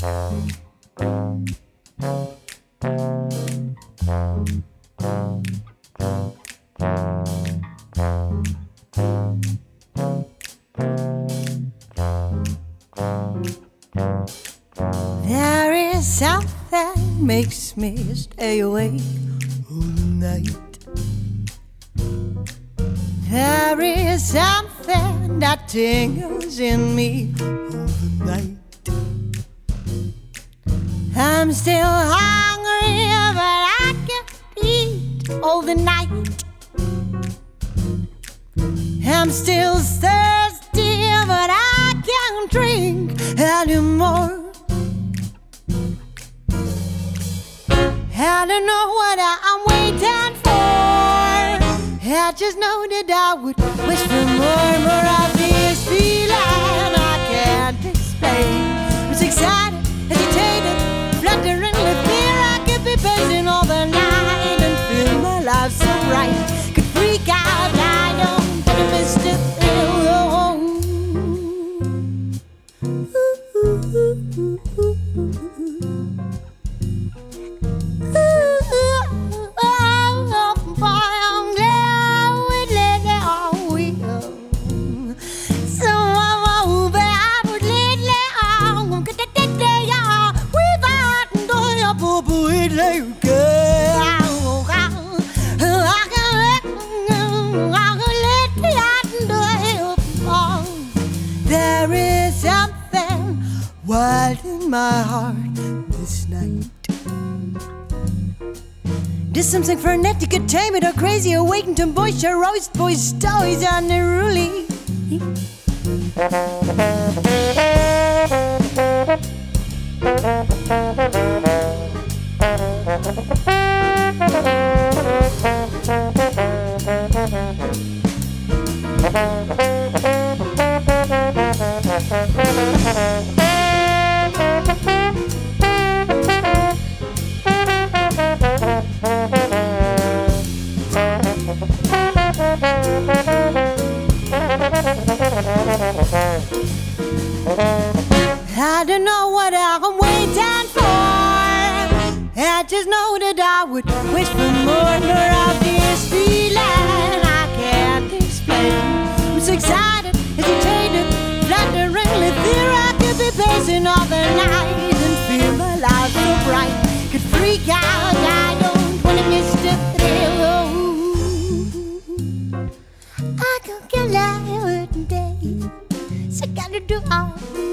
There is something makes me stay awake all night. There is something that tingles in me all the night. I'm still hungry, but I can't eat all the night. I'm still thirsty, but I can't drink anymore. I don't know what I'm waiting for. I just know that I would wish for more of this feeling I can't explain. I'm so excited, agitated, fluttering with fear. I could be pacing all the night and feel my life so bright. Could freak out, I don't, but I missed it. There is something wild in my heart this night. There's something frenetic, could tame it or crazy, or waiting to boys, or roast boys, stories unruly. I don't know what I'm waiting for. I just know that I would wish for more of this feeling I can't explain. I'm so excited, agitated, fluttering with fear. I could be pacing all the night and feel my life so bright. Could freak out, I don't wanna miss the thrill. I could get out today, so I gotta do all